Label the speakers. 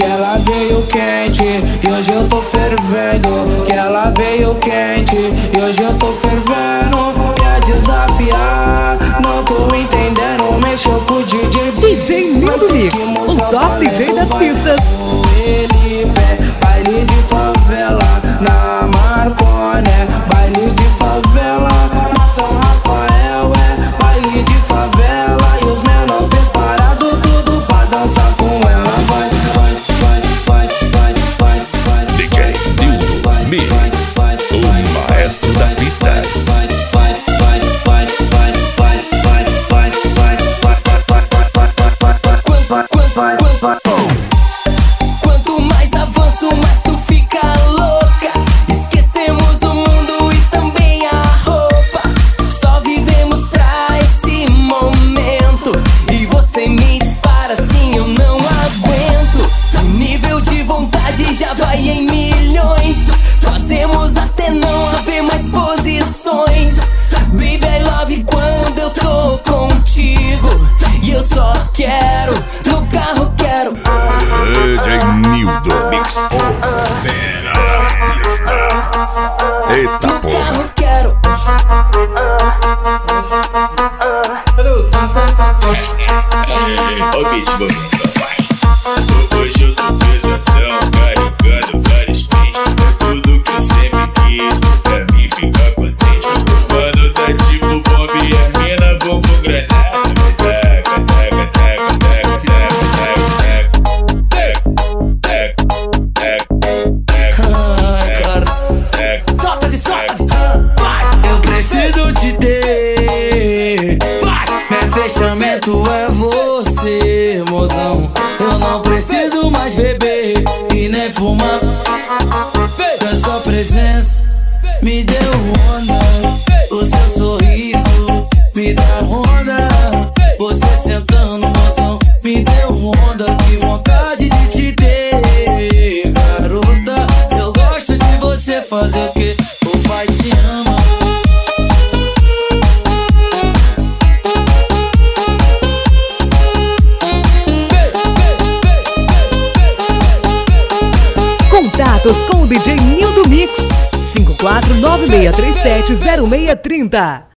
Speaker 1: que ela veio quente e hoje eu tô fervendo. Que ela veio quente e hoje eu tô fervendo. Quer desafiar, não tô entendendo. Mexeu com o DJ
Speaker 2: Nildo Mix, o top DJ das pistas.
Speaker 1: Baile de favela na Marconé, baile de favela na São Rafael, é baile de favela e os menor preparado tudo pra dançar com ela. Vai, vai, vai, vai, vai, vai, vai.
Speaker 3: DJ Nildo Mix, o maestro das pistas.
Speaker 1: Vai, vai, vai, vai, vai, vai, vai, vai, vai, vai, vai, vai.
Speaker 4: Quanto mais avanço, mais tu fica louca. Esquecemos o mundo e também a roupa. Só vivemos pra esse momento. E você me dispara assim, eu não aguento. O nível de vontade já vai em milhões. Fazemos até não haver mais posições. Baby, I love quando eu tô contigo. E eu só quero, no carro quero.
Speaker 3: DJ Nildo Mix, fera das pistas. Eita
Speaker 4: No
Speaker 3: porra.
Speaker 4: carro quero.
Speaker 5: Ó o beat, bonito, vai. Hoje eu tô pesadão, carregando vários pentes. Tudo que eu sempre quis, pra mim ficar contente. Quando tá tipo bomba e a mina bumbum granada. Taca, taca, taca, taca, taca, taca, taca, taca.
Speaker 4: Vai, eu preciso te ter. Vai, meu fechamento é você, mozão. Eu não preciso mais beber e nem fumar. A sua presença me deu onda. O seu sorriso me dá onda. Você sentando, mozão, me deu onda. Que vontade de te ter, garota. Eu gosto de você fazer o que o pai te ama.
Speaker 2: Contatos com o DJ Nildo Mix 5496370630.